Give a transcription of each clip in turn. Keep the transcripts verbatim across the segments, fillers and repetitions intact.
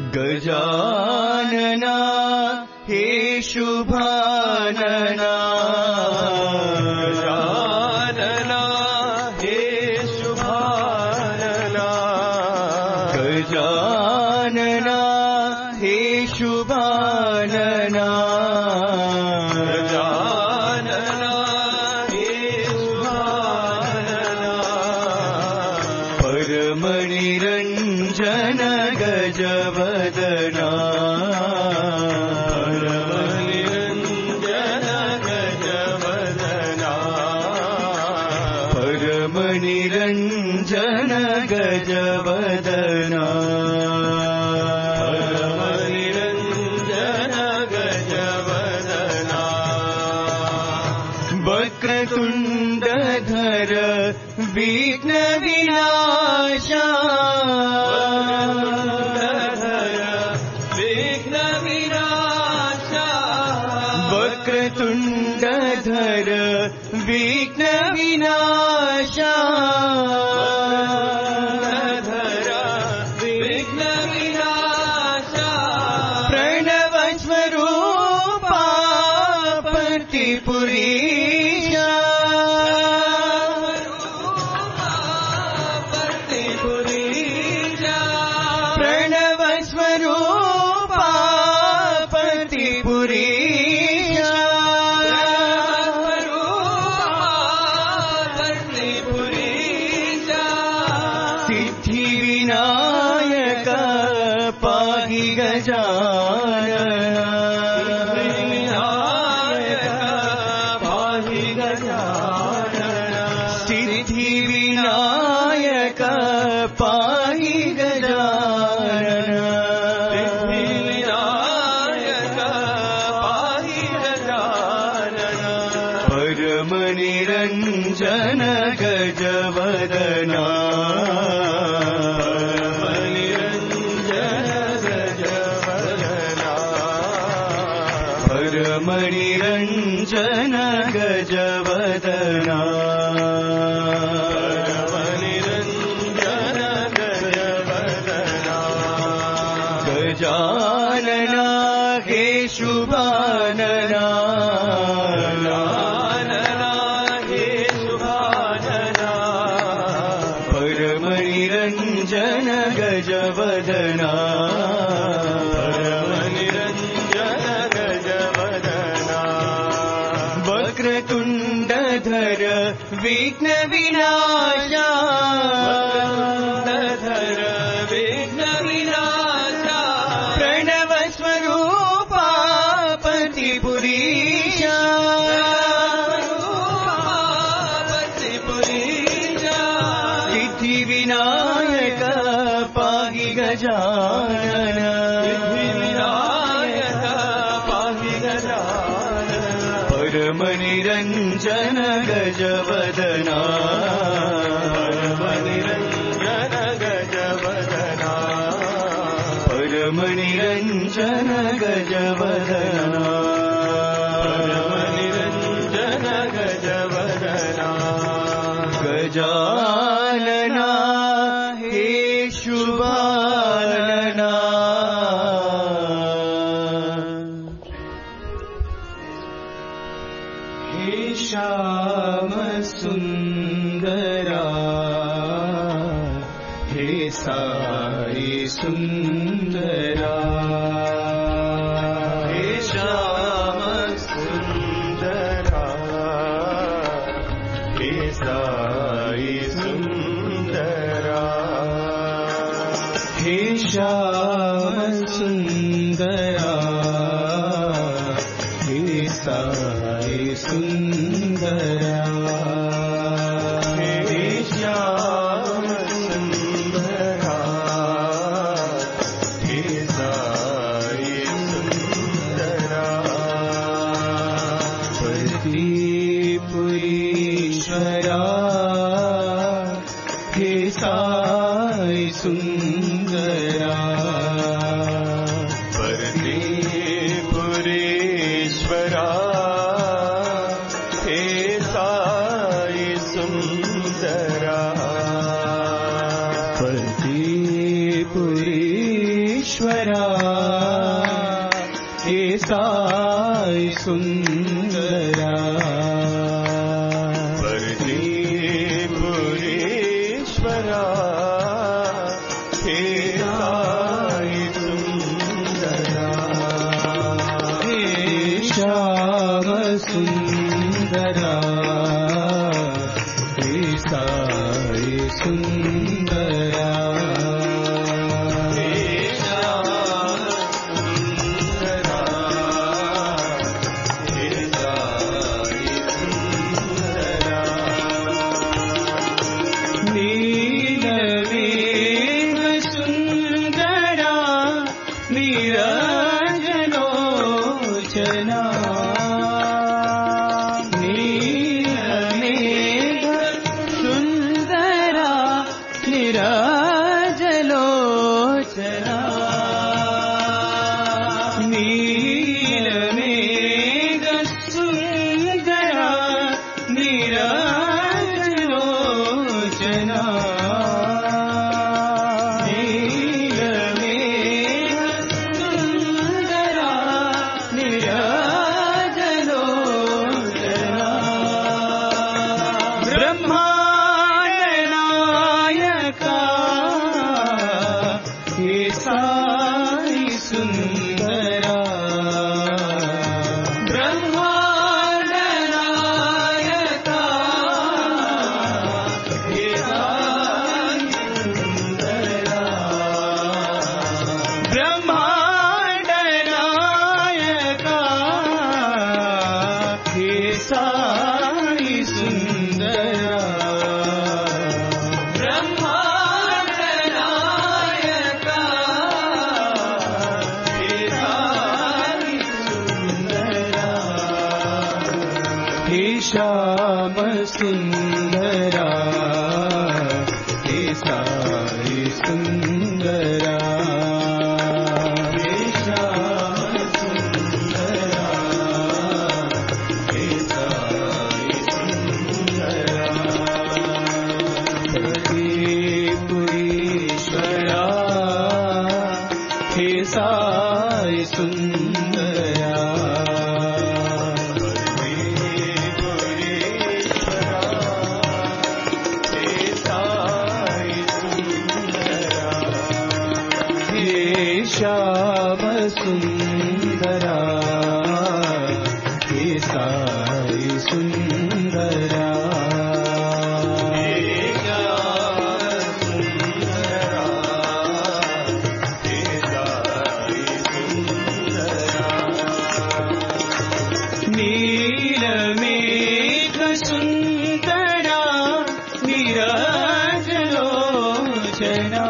गजानना हे शुभानना गजानना हे शुभानना गजानना हे शुभानना गजानना हे शुभानना परमनिरञ्जन गजवदना परमनिरञ्जन गजवदना परमनिरञ्जन गजवदना परमनिरञ्जन गजवदना वक्रतुण्डधर विघ्न विनाशा वक्रतुण्डधर विघ्न विनाशा विघ्न विनाशा प्रणव स्वरूपा पतिपुरीशा पतिपुरीशा प्रणव स्वरूपा पतिपुरीशा सिद्धिविनायक पाहि गजानना पाहि गजानना सिद्धिविनायक पाहि गजानना सिद्धिविनायक पाहि गजानना परमनिरञ्जन गजवदना परमनिरञ्जन गजवदना परमनिरञ्जन गजवदना गजानना हे शुभानना गजानना हे शुभानना परमनिरञ्जन गजवदना वक्रतुण्डधर विघ्न विनाशा वक्रतुण्डधर विघ्न विनाशा प्रणव स्वरूपा पतिपुरीशा पतिपुरीशा सिद्धिविनायक पाहि गजानना सिद्धिविनायक पाहि गजानना परमनिरञ्जन गजवदना परमनिरञ्जन गजवदना परमनिरञ्जन गजवदना परमनिरञ्जन गजवदना गजानना हे शुभानना हे श्याम सुंदरा हे साई सुंदरा हे श्याम सुंदरा हे साई सुंदरा हे श्याम सुंदरा हे साई सुंदरा हे श्याम सुंदरा हे साई सुंदरा पतिपुरीश्वरा हे साई सुंदरा पतिपुरीश्वरा हे साई सुंदरा पतिपुरीश्वरा साई सुंदरा परदेपुरेश्वरा हे साई सुंदरा हे श्याम सुंदरा हे साई सुंदरा श्याम सुंदरा हे साई सुंदरा हे श्याम सुंदरा हे साई सुंदरा परदेपुरेश्वरा हे साई सुंदरा श्याम सुंदरा हे साई सुंदरा हे श्याम सुंदरा हे साई सुंदरा नील मेघ सुंदरा नीरजलोचना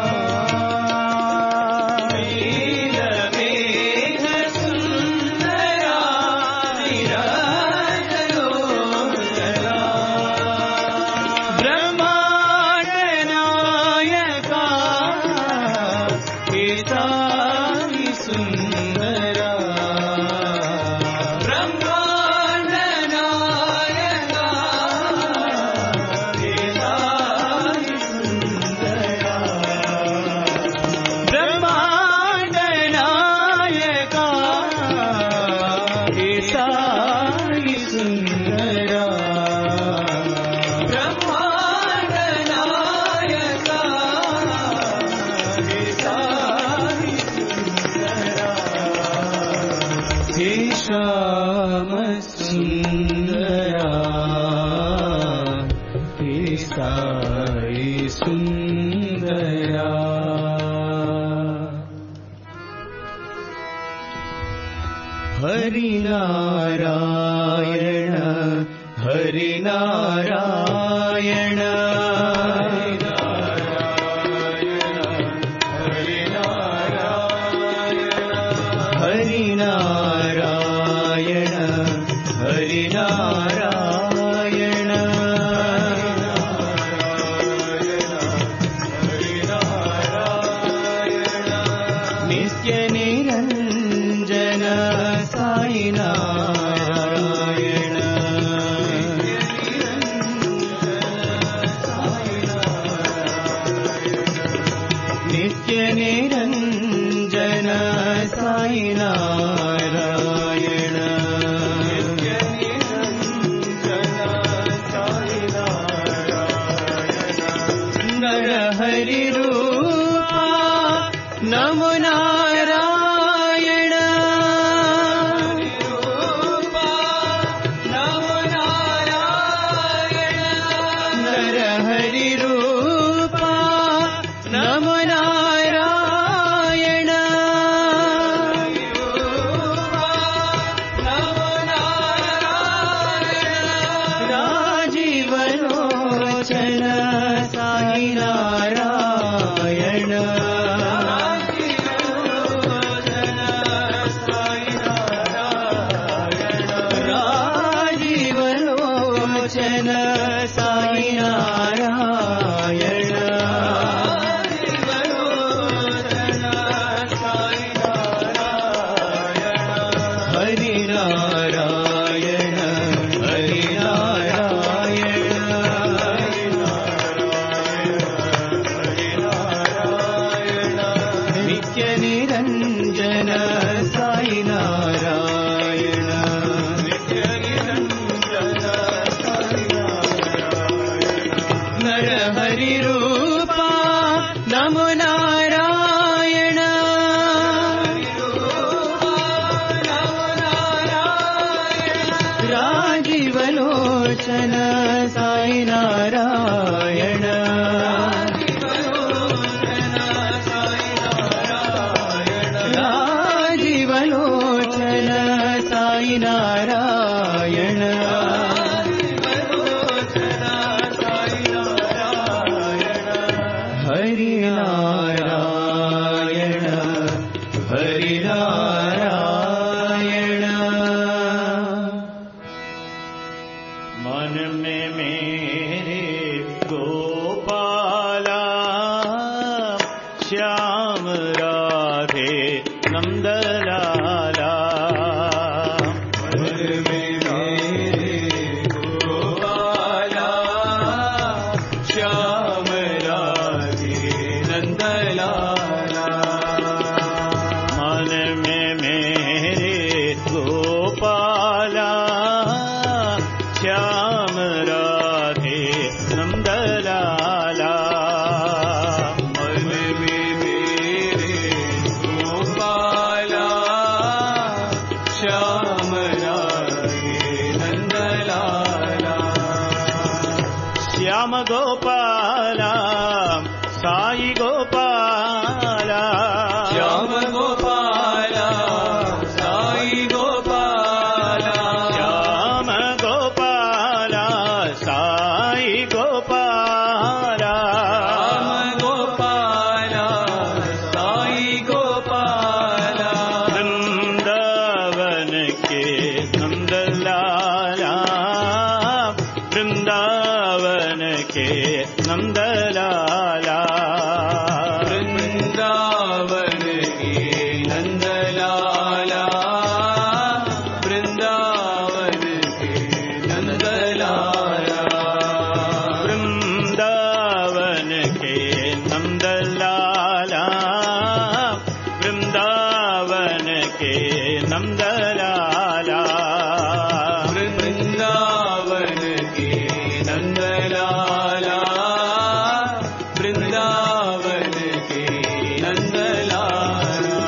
श्याम सुंदरा हे साई सुंदरा हरि नारायण हरि नारायण हरि नारायण हरि नारायण नित्य निरंजन साई नारायण हरि रूपा नमो नारायण नर हरि रूपा नमो नारायण राजीवलोचन साई नारायण राजीवलोचन साई नारायण हरि नारायण हरि नारायण नित्य निरंजन साई नारायण नित्य निरंजन साई नारायण नर हरि रूपा नमो नारायण राजीवलोचन साई नारायण राजीवलोचन साई नारायण हरि नारायण हरि नारायण मन में मेरे गोपाला श्याम राधे नंदलाला मन में मेरे गोपाला श्याम राधे नंदलाला मन में मेरे गोपाला श्याम राधे नंदलाला मन में मेरे गोपाला श्याम राधे नंदलाला श्याम गोपाला साई गोपाला श्याम गोपाला साई गोपाला श्याम गोपाला साई गोपाला श्याम गोपाला साई गोपाला वृंदावन के नंदलाला वृंदावन के नंदलाला वृंदावन के नंदलाला वृंदावन के नंदलाला वृंदावन के नंदलाला वृंदावन के नंदलाला वृंदावन के नंदलाला वृंदावन के नंदलाला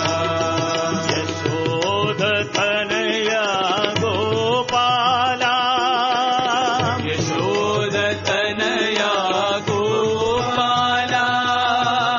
यशोद तनया गोपाला यशोद तनया गोपाला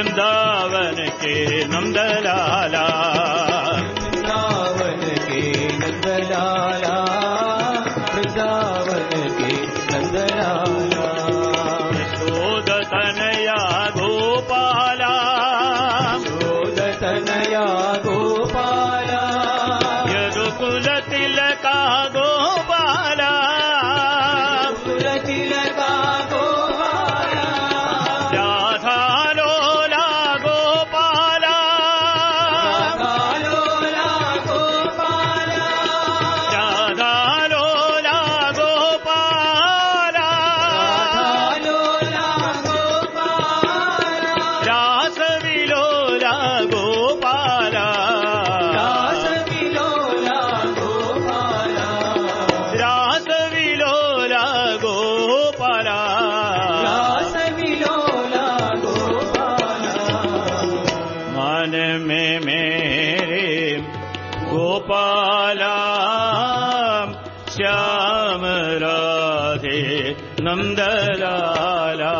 वृंदावन के नंदलाला, वृंदावन के नंदलाला, वृंदावन के नंदलाला। यशोद तनया गोपाला, यशोद तनया गोपाला, यदुकुल तिलका गोपाला, यदुकुल तिलका गोपाला, राधा लोला गोपाला, राधा लोला गोपाला, राधा लोला गोपाला, राधा लोला गोपाला, रास विलोला गोपाला, रास विलोला गोपाला, रास विलोला गोपाला, रास विलोला गोपाला। मन में मेरे गोपाला, श्याम राधे नंदलाला।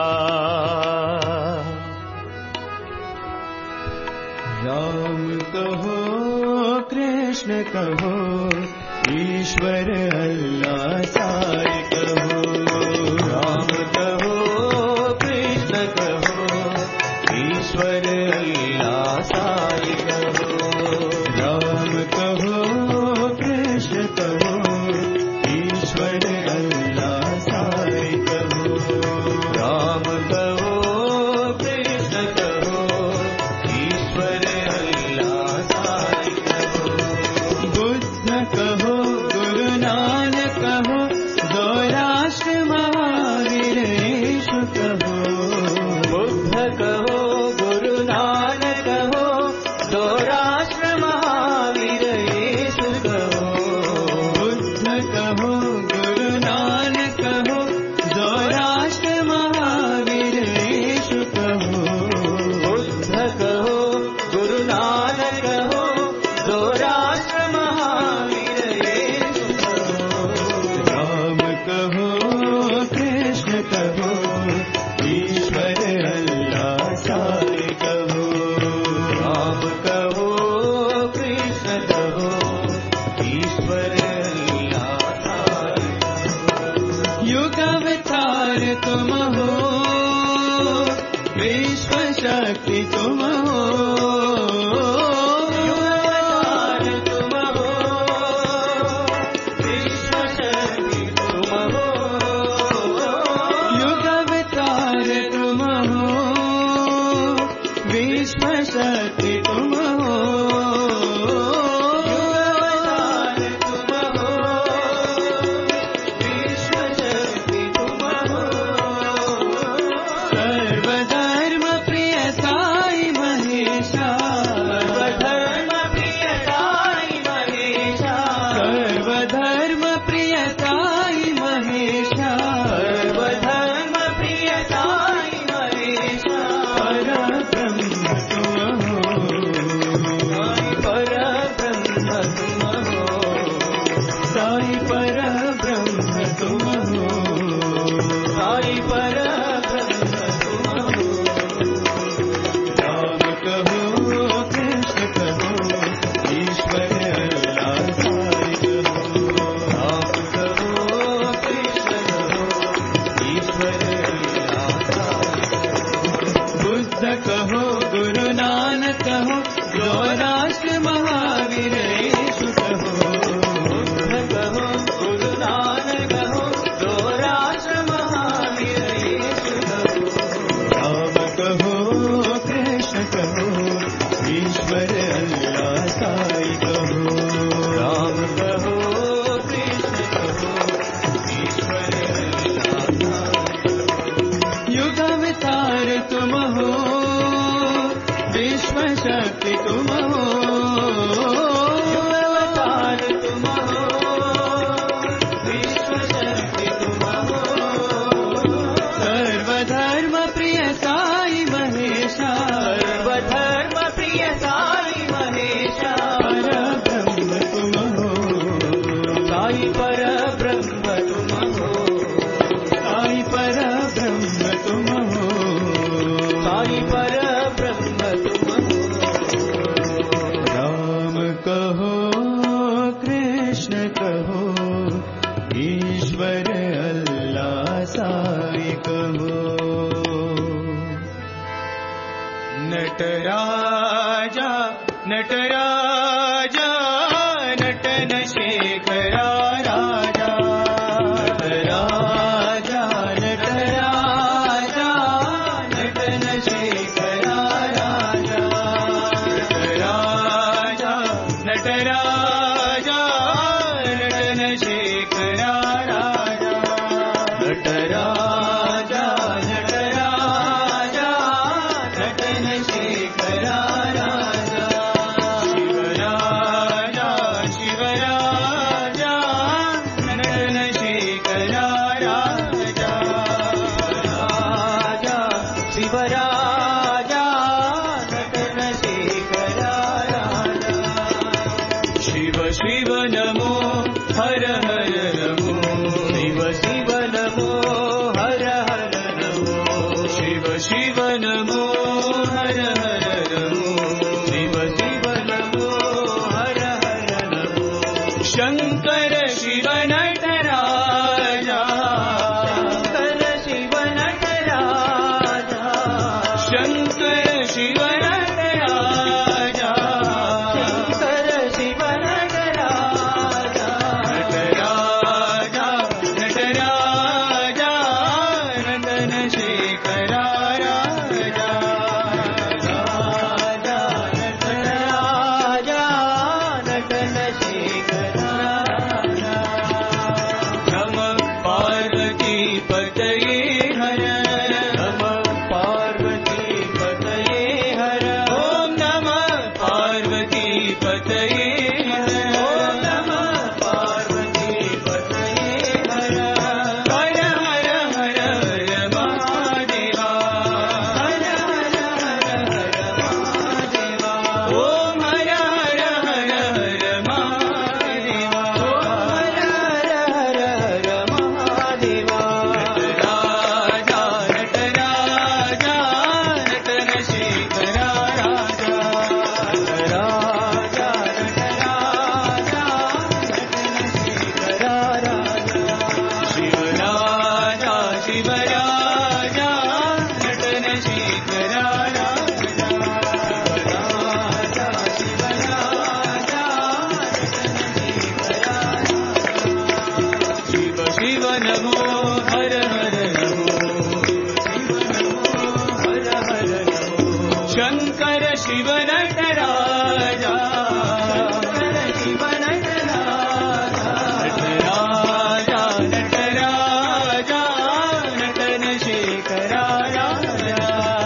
राम कहो कृष्ण कहो, ईश्वर अल्लाह साई कहो। राम कहो कृष्ण कहो, ईश्वर अल्लाह साई कहो। राम कहो कृष्ण कहो, ईश्वर अल्लाह साई कहो। राम कहो कृष्ण कहो, ईश्वर अल्लाह साई कहो। बुद्ध कहो गुरु नानक कहो, दो राष्ट्र महावीर यीशु कहो। बुद्ध कहो गुरु नानक कहो, दो राष्ट्र महावीर यीशु कहो। बुद्ध कहो गुरु नानक कहो, दो राष्ट्र महावीर यीशु कहो। बुद्ध कहो गुरु नानक कहो, दो राष्ट्र महावीर यीशु कहो। राम कहो कृष्ण कहो, ईश्वर अल्लाह साई कहो। राम कहो कृष्ण कहो, ईश्वर अल्लाह साई कहो। युग अवतार तुम हो, विश्व शक्ति तुम हो। युग अवतार तुम हो, विश्व शक्ति तुम हो। युग अवतार तुम हो, विश्व शक्ति तुम हो। युग अवतार तुम हो, विश्व शक्ति तुम हो। सर्वधर्म प्रिय साई महेशा, सर्वधर्म प्रिय साई महेशा। सर्वधर्म प्रिय साई महेशा, सर्वधर्म प्रिय साई महेशा। परब्रह्म तुम हो, साई परब्रह्म तुम हो। साई परब्रह्म तुम हो, साई परब्रह्म तुम हो। राम कहो कृष्ण कहो, ईश्वर अल्लाह साई कहो। राम कहो कृष्ण कहो, ईश्वर अल्लाह साई कहो। बुद्ध कहो गुरु नानक कहो, दो राष्ट्र महावीर यीशु कहो। बुद्ध कहो गुरु नानक कहो, दो राष्ट्र महावीर यीशु कहो। राम कहो कृष्ण कहो, ईश्वर अल्लाह साई कहो। राम कहो कृष्ण कहो, ईश्वर अल्लाह साई कहो। युग अवतार तुम हो, विश्व शक्ति तुम हो। युग अवतार तुम हो, विश्व शक्ति तुम हो। सर्वधर्म प्रिय साई महेशा, सर्वधर्म प्रिय साई महेशा। परब्रह्म तुम हो, साई परब्रह्म तुम हो। साई परब्रह्म तुम हो, साई परब्रह्म ब्रह्म तुम हो। राम कहो कृष्ण कहो ईश्वर अल्लाह साई कहो। नटराजा नटराजा नटन शेखरा राजा। नटराजा नटराजा नटन शेखरा राजा। नटराजा नटराजा नटन शेखरा राजा। नटराजा नटराजा नटन शेखरा राजा। शिवराजा शिवराजा नटन शेखरा राजा। राजा शिवराजा नटन शेखरा राजा। शिव शिव नमो हर हर नमो। शिव शिव नमो हर हर नमो। शिव शिव नमो हर हर नमो। शिव शिव नमो हर हर नमो। शंकर शिव नटराजा। शंकर शिव नटराजा। शंकर शिव नटराजा। शंकर शिव नटराजा। नटराजा नटराजा नटन शेखरा राजा। राजा नटराजा नटन शेखरा राजा। नमः पार्वती पतये हर। नमः पार्वती पतये हर। ओम नमः पार्वती पतये हर। ओम नमः पार्वती पतये हर। हर हर हर हर महादेवा। हर हर हर हर महादेवा। ओम हर हर हर हर महादेवा। ओम हर हर हर हर महादेवा। नटराजा नटराजा नटन शेखरा राजा। राजा नटराजा नटन शेखरा राजा। शिवराजा शिवराजा नटन शेखरा राजा। राजा शिवराजा नटन शेखरा राजा। शिव शिव नमो हर हर नमो। शिव नमो हर हर नमो। शंकर शिव नटराजा। शंकर शिव नटराजा। नटराजा नटराजा नटन शेखरा राजा।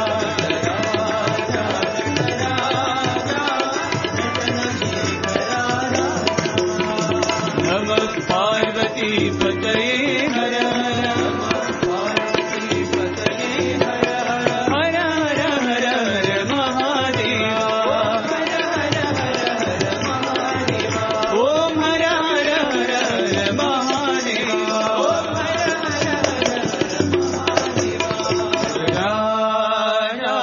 राजा नटराजा नटन शेखरा राजा। नमः पार्वती पतये हर। नमः पार्वती पतये हर। हर हर हर हर महादेवा। हर हर हर हर महादेवा। ओम हर हर हर हर महादेवा। ओम हर हर हर हर महादेवा। राजा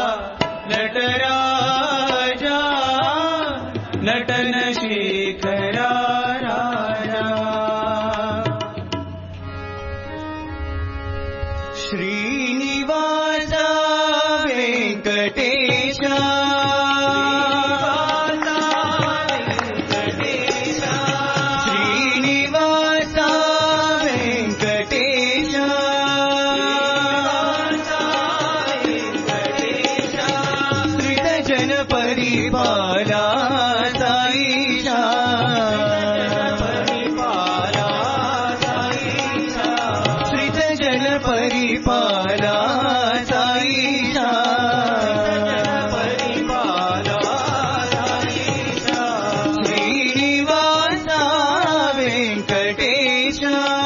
नटराजा नटन शेखरा राजा। श्रीनिवास वेंकटेश। श्रीनिवास वेंकटेश। श्रित जन परिपाला साईशा। श्रित जन परिपाला साईशा। श्रीनिवास वेंकटेश।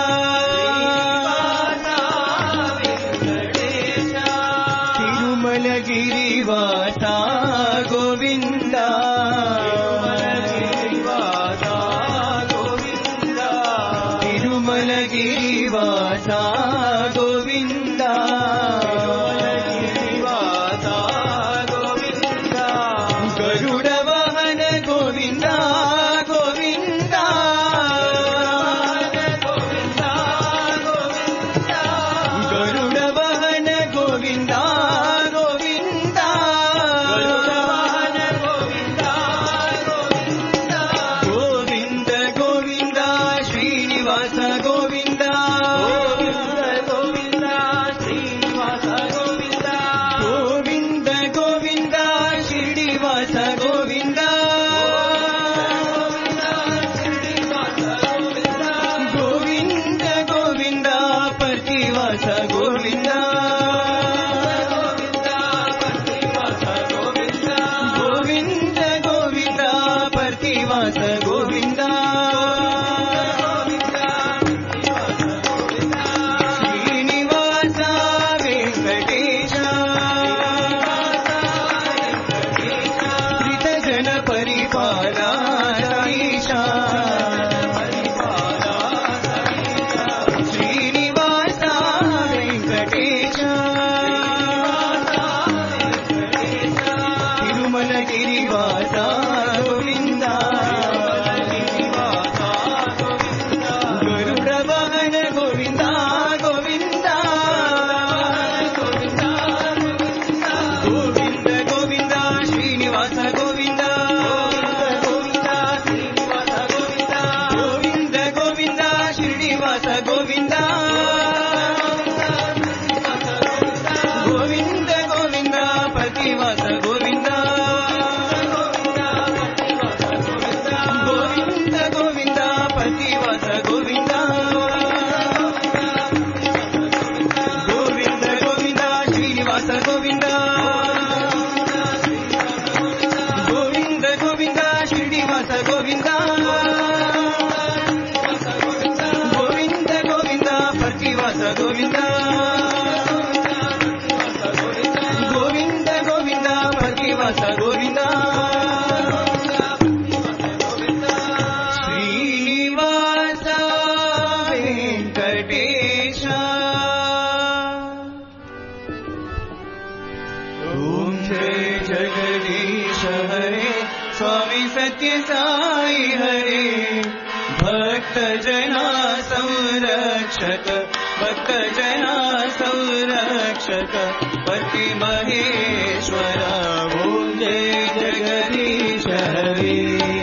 तिरुमलगिरिवासा गोविंदा। तिरुमलगिरिवासा गोविंदा। శ్రీనివాస గోవింద గోవింద గోవింద శ్రీనివాస గోవింద గోవింద గోవింద పర్తివాస గోవింద గోవింద గోవింద పర్తివాస గోవింద శ్రీనివాస వెంకటేశ ఓం జయ జగదీశ హరే స్వామి సత్య సాయి హరే భక్త జనా సంరక్షక భక్త జనా సంరక్షక పతి మహేశ్వర ఓం జయ జగదీశ హరే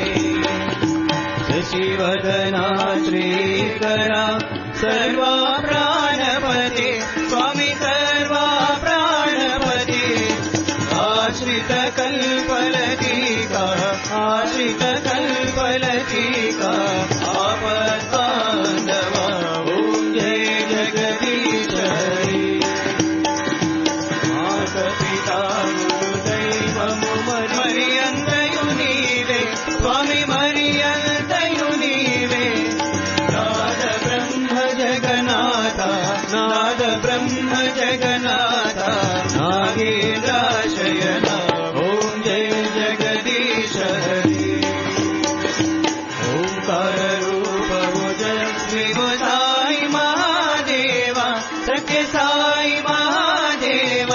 శశివదనా శ్రీకరా సర్వా ప్రాణపతి స్వామి సర్వా ప్రాణపతి ఆశ్రిత కల్పలతికా ఆశ్రిత కల్పలతికా ఆపద్బాంధవ ఓం జయ జగదీశ హరే మాతపితా గురుదైవము మరి అంతయు నీవే స్వామి మరి అంతయు నీవే నాద బ్రహ్మ జగన్నాథ నాద బ్రహ్మ జగన్నాథ నాగేంద్రాశయన ఓం జయ జగదీశ హరే ఓంకార రూప విభు సాయి మహాదేవ సత్య సాయి మహాదేవ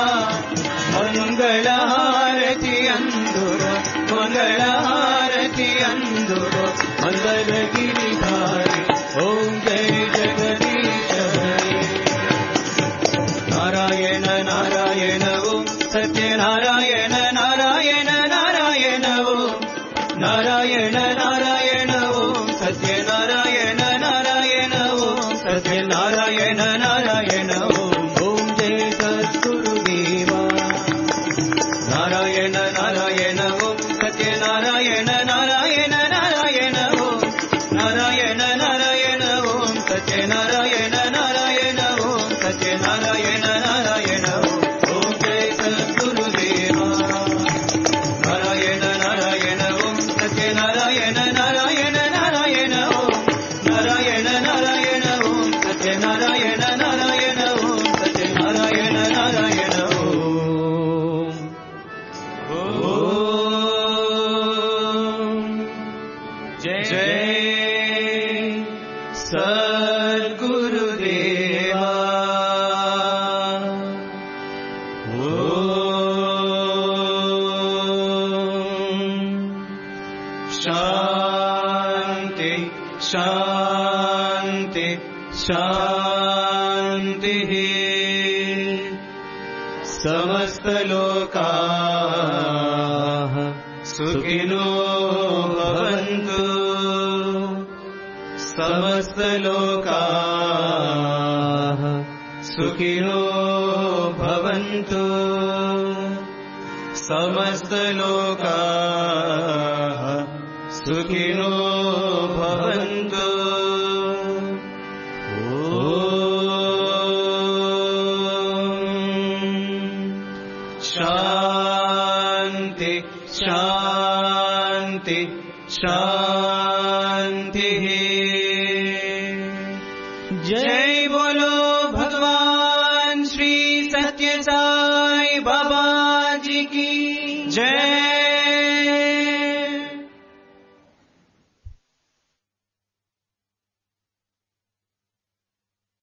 మంగళహారతి అందుర మంగళహారతి అందుర మంగళగిరిధారి ఓం జయ జగదీశ హరే నారాయణ నారాయణ ఓం సత్యనారాయణ నారాయణ నారాయణ ఓం నారాయణ నారాయణ ఓం సత్యనారాయణ నారాయణ ఓం సత్యనారాయణ నారాయణ ఓం ఓం జయ సద్గురుదేవా నారాయణ నారాయణ ఓం సత్యనారాయణ నారాయణ నారాయణ ఓం నారాయణ నారాయణ ఓం సత్యనారాయణ నారాయణ ఓం సత్యనారాయణ నారాయణ ఓం ఓం జయ సద్గురుదేవా నారాయణ నారాయణ ఓం సత్యనారాయణ నారాయణ నారాయణ ఓం నారాయణ నారాయణ ఓం సత్యనారాయణ నారాయణ ఓం సత్యనారాయణ నారాయణ ఓం ఓం జయ సద్గురుదేవా శాంతి శాంతి శాంతి సమస్తలోకాః సుఖినో భవంతు సమస్తలోకాః సుఖినో భవంతు సమస్తలోకాః సుఖినో భవంతు శాంతి శాంతి శాంతి జై బోలో భగవాన్ శ్రీ సత్య సాయి బాబా జీ की जय।